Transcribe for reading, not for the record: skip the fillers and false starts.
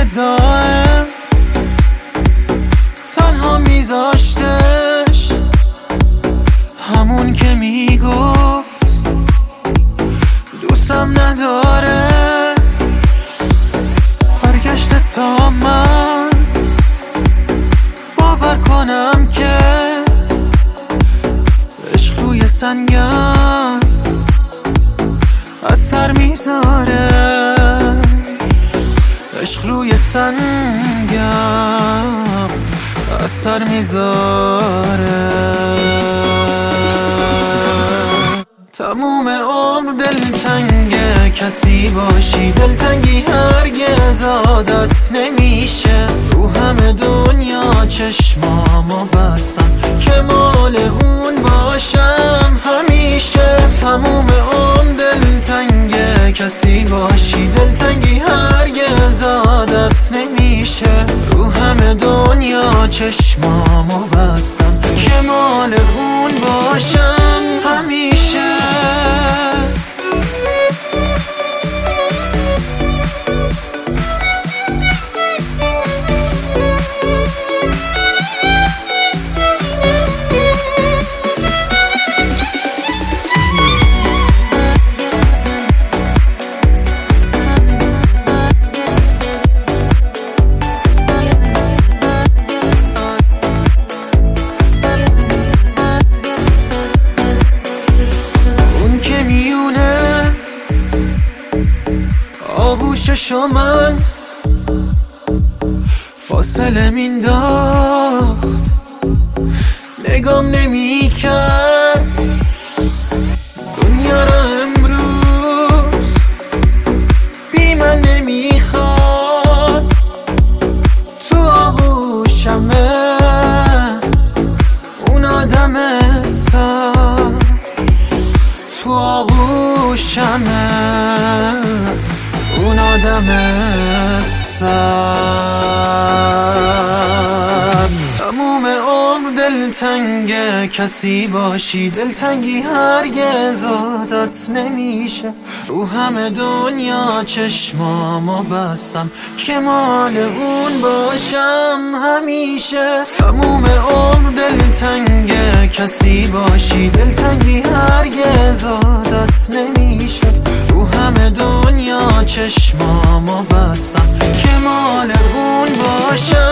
دائم تنها میذاشتش، همون که میگفت دوستم نداره. برگشته تا من باور کنم که عشق روی سنگم اثر میذاره. عشق روی سنگم اثر میذاره. تموم عمر دلتنگه کسی باشی، دلتنگی هرگز عادت نمیشه. رو همه دنیا چشمامو بستم که مال اون باشم همیشه. تموم عمر دلتنگه کسی باشی، دلتنگی هرگز عادت نمیشه. رو همه دنیا چشمامو بستم که مال اون باشم همیشه. آغوششو من فاصله مینداخت، نگام نمی کرد دنیا را امروز بی من نمیخواد. تو آغوشمه اون آدم سخت، تو آغوشمه اون آدم سبز. تموم عمر دلتنگه کسی باشی، دلتنگی هرگز عادت نمیشه. رو همه دنیا چشمامو بستم که مال اون باشم همیشه. تموم عمر دلتنگه کسی باشی، دلتنگی هرگز عادت نمیشه. رو همه دنیا چشمامو بستم که مال اون باشم